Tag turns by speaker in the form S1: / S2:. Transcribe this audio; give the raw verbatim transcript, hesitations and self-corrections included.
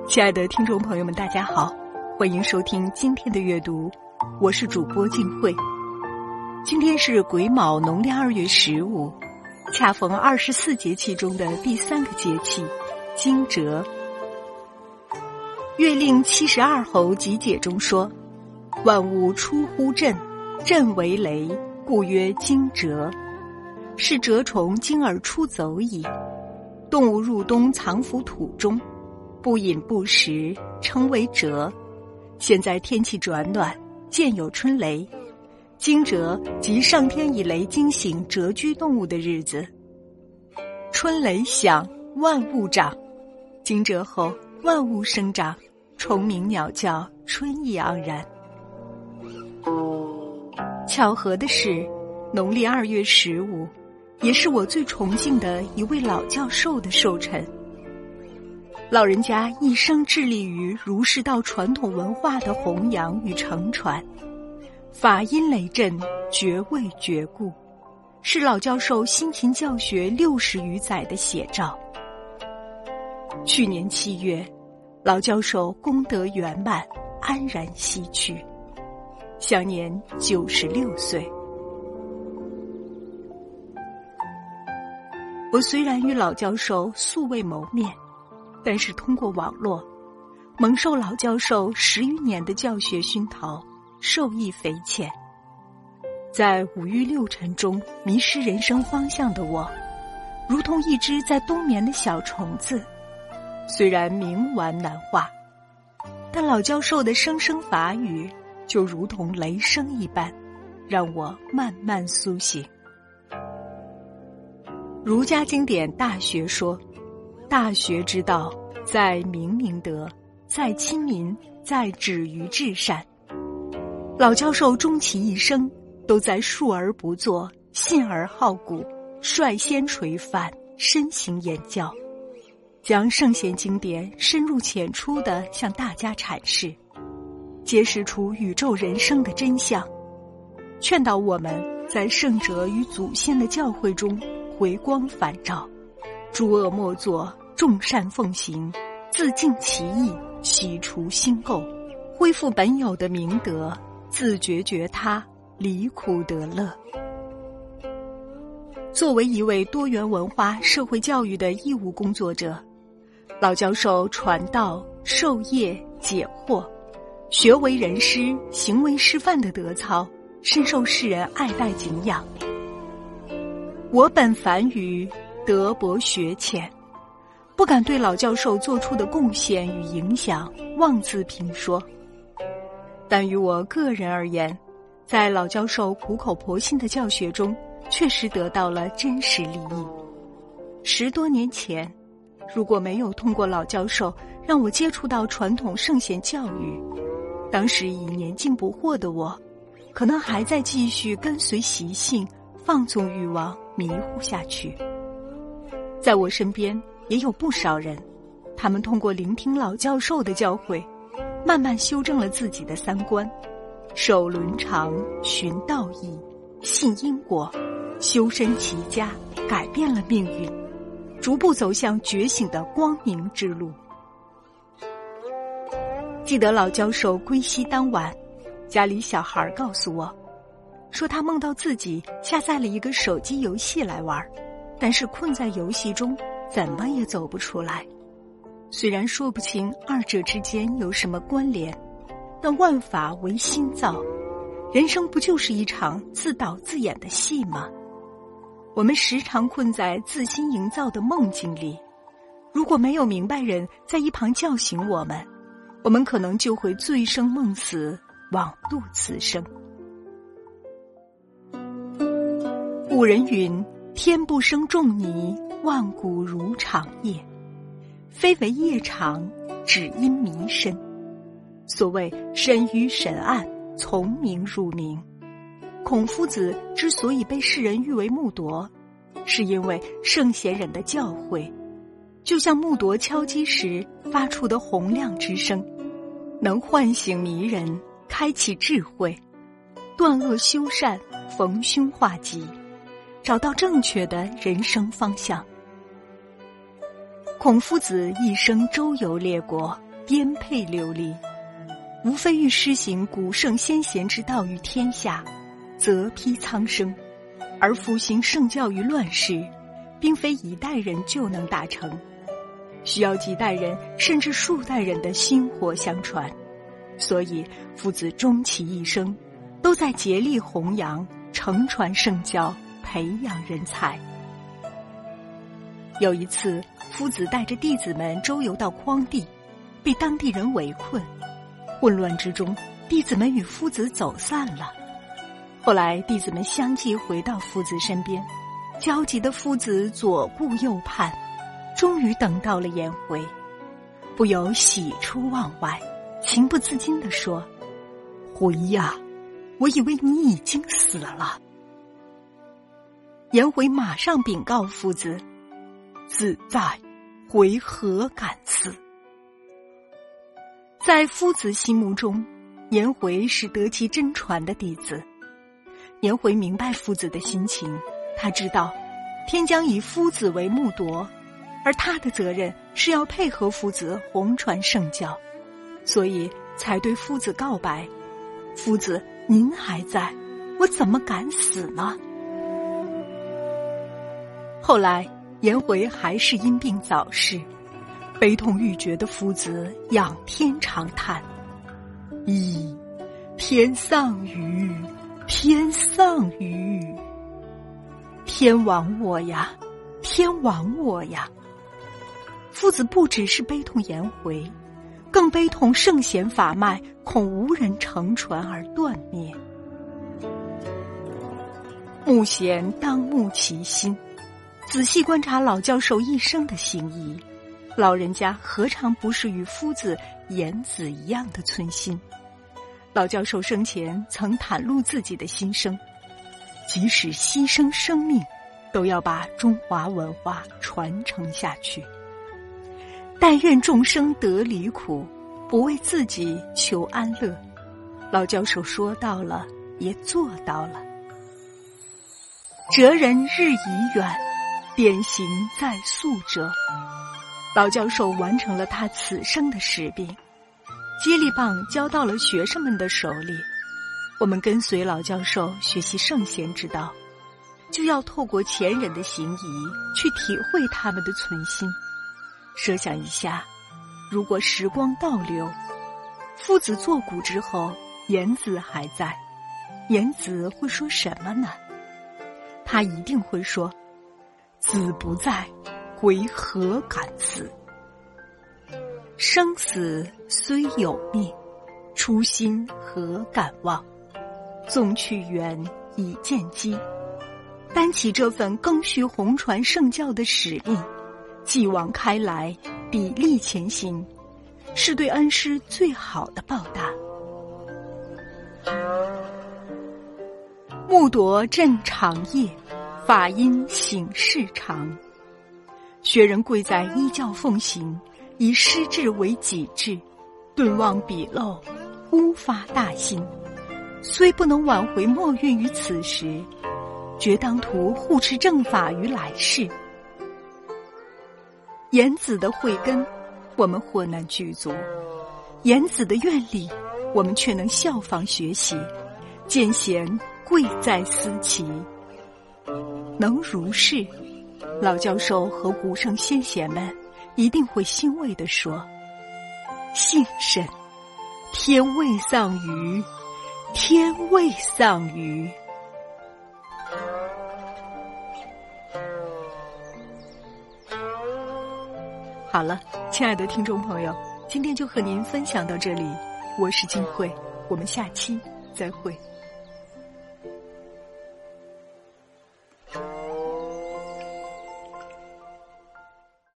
S1: 亲爱的听众朋友们，大家好，欢迎收听今天的阅读，我是主播静慧。今天是癸卯农历二月十五，恰逢二十四节气中的第三个节气惊蛰。月令七十二候集解中说，万物出乎震，震为雷，故曰惊蛰，是蛰虫惊而出走矣。动物入冬藏伏土中，不饮不食，称为蛰。现在天气转暖，渐有春雷，惊蛰即上天以雷惊醒蛰居动物的日子。春雷响，万物长。惊蛰后，万物生长，虫鸣鸟叫，春意盎然。巧合的是，农历二月十五，也是我最崇敬的一位老教授的寿辰。老人家一生致力于儒释道传统文化的弘扬与承传，法音雷震，绝味绝故，是老教授辛勤教学六十余载的写照。去年七月，老教授功德圆满，安然西去，享年九十六岁。我虽然与老教授素未谋面，但是通过网络，蒙受老教授十余年的教学熏陶，受益匪浅。在五欲六尘中迷失人生方向的我，如同一只在冬眠的小虫子，虽然冥顽难化，但老教授的声声法语就如同雷声一般，让我慢慢苏醒。儒家经典《大学》说，大学之道，在明明德，在亲民，在止于至善。老教授终其一生都在述而不作，信而好古，率先垂范，身行言教，将圣贤经典深入浅出地向大家阐释，揭示出宇宙人生的真相，劝导我们在圣者与祖先的教诲中回光返照，诸恶莫作，众善奉行，自净其意，洗除心垢，恢复本有的明德，自觉觉他，离苦得乐。作为一位多元文化社会教育的义务工作者，老教授传道授业解惑，学为人师，行为示范的德操深受世人爱戴敬仰。我本凡愚，德薄学浅，不敢对老教授做出的贡献与影响妄自评说。但于我个人而言，在老教授苦口婆心的教学中，确实得到了真实利益。十多年前，如果没有通过老教授让我接触到传统圣贤教育，当时已年近不惑的我，可能还在继续跟随习性，放纵欲望，迷糊下去。在我身边也有不少人，他们通过聆听老教授的教诲，慢慢修正了自己的三观，守伦常，循道义，信因果，修身齐家，改变了命运，逐步走向觉醒的光明之路。记得老教授归西当晚，家里小孩告诉我，说他梦到自己下载了一个手机游戏来玩，但是困在游戏中，怎么也走不出来。虽然说不清二者之间有什么关联，但万法唯心造，人生不就是一场自导自演的戏吗？我们时常困在自心营造的梦境里，如果没有明白人在一旁叫醒我们，我们可能就会醉生梦死，枉度此生。古人云，天不生仲尼，万古如长夜，非为夜长，只因迷深。所谓深于神暗，从明入明。孔夫子之所以被世人誉为木铎，是因为圣贤人的教诲，就像木铎敲击时发出的洪亮之声，能唤醒迷人，开启智慧，断恶修善，逢凶化吉，找到正确的人生方向。孔夫子一生周游列国， 颠沛流离，无非欲施行古圣先贤之道于天下，泽披苍生，而复兴圣教于乱世，并非一代人就能达成，需要几代人甚至数代人的薪火相传。所以夫子终其一生都在竭力弘扬、承传圣教，培养人才。有一次，夫子带着弟子们周游到匡地，被当地人围困，混乱之中，弟子们与夫子走散了。后来弟子们相继回到夫子身边，焦急的夫子左顾右盼，终于等到了颜回，不由喜出望外，情不自禁地说：“回呀，我以为你已经死了。”颜回马上禀告夫子：“子在，回何敢死？”在夫子心目中，颜回是得其真传的弟子。颜回明白夫子的心情，他知道天将以夫子为木铎，而他的责任是要配合夫子弘传圣教，所以才对夫子告白：“夫子，您还在，我怎么敢死呢？”后来颜回还是因病早逝，悲痛欲绝的夫子仰天长叹：“咦，天丧于，天丧于！天亡我呀，天亡我呀！”夫子不只是悲痛颜回，更悲痛圣贤法脉恐无人承传而断灭。目贤当慕其心，仔细观察老教授一生的行仪，老人家何尝不是与夫子、颜子一样的存心？老教授生前曾袒露自己的心声，即使牺牲生命，都要把中华文化传承下去。但愿众生得离苦，不为自己求安乐。老教授说到了，也做到了。哲人日已远，典行在速者。老教授完成了他此生的使命，接力棒交到了学生们的手里。我们跟随老教授学习圣贤之道，就要透过前人的行仪去体会他们的存心。设想一下，如果时光倒流，夫子作古之后，颜子还在，颜子会说什么呢？他一定会说：“子不在，回何敢死？生死虽有命，初心何敢忘？纵去远，以见机。”担起这份更续弘传圣教的使命，继往开来，砥砺前行，是对恩师最好的报答。木铎正长夜，法音醒世长。学人贵在依教奉行，以师志为己志，顿忘鄙陋，忽发大心。虽不能挽回末运于此时，决当图护持正法于来世。颜子的慧根，我们或难具足；颜子的愿力，我们却能效仿学习。见贤贵在思齐，能如是，老教授和古圣先贤们一定会欣慰地说：“幸甚，天未丧于，天未丧于。”好了，亲爱的听众朋友，今天就和您分享到这里，我是静慧，我们下期再会。